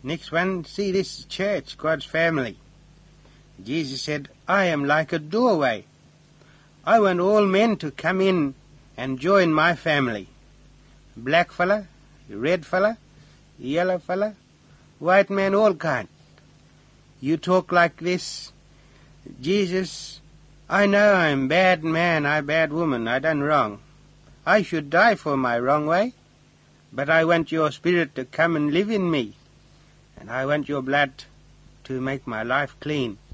Next one, see this church, God's family. Jesus said, I am like a doorway. I want all men to come in and join my family. Black fella, red fella, yellow fella, white man, all kind. You talk like this, Jesus, I know I'm bad man, I bad woman, I done wrong. I should die for my wrong way, but I want your spirit to come and live in me, and I want your blood to make my life clean.